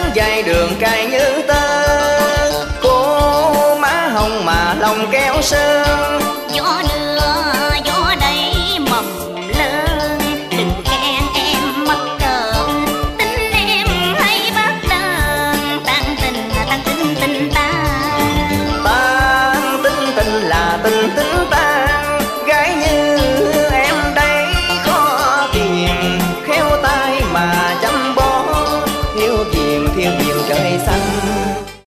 dài đường cài như tơ. Cô má hồng mà lòng keo sơn, gió